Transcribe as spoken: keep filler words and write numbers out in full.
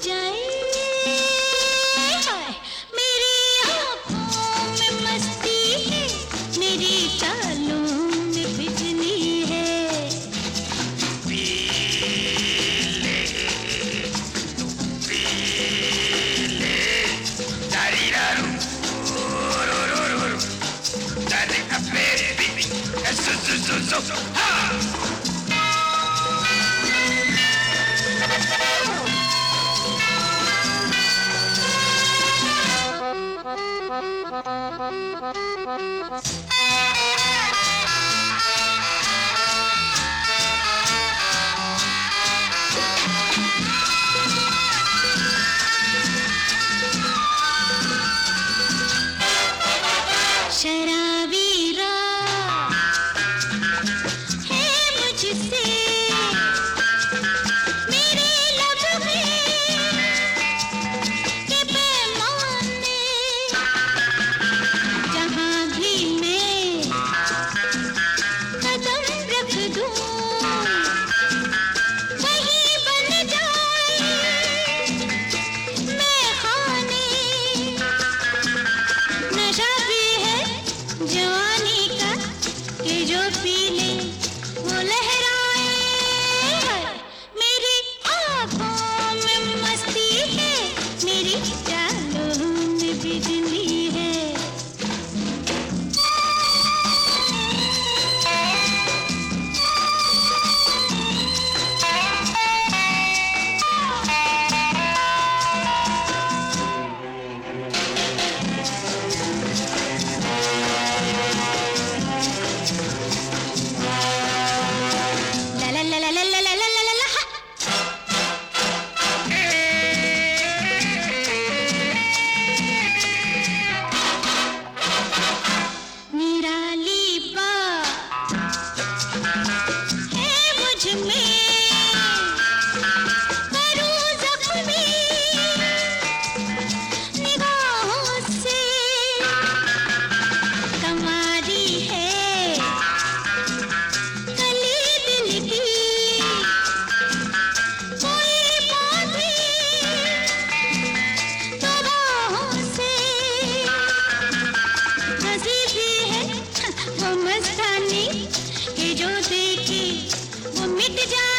जाए। हाय मेरी आँखों में मस्ती है, मेरी चालों में बिजली है। पी ले, तू पी ले, दारी दारू, रो रो रो रो, दारी का बेबी, ऐसे ऐसे ऐसे, हाँ। शराबी रात है मुझसे, मेरे लब में के पैमाने, जहाँ भी मैं कदम रख दूँ वहीं बन जाए मैं खाने। नशा भी है जवानी का कि जो पी ले वो लहराए। मेरी आँखों में मस्ती है, मेरी चालों में बिजली है। वो मस्तानी कि जो देखे वो मिट जाए।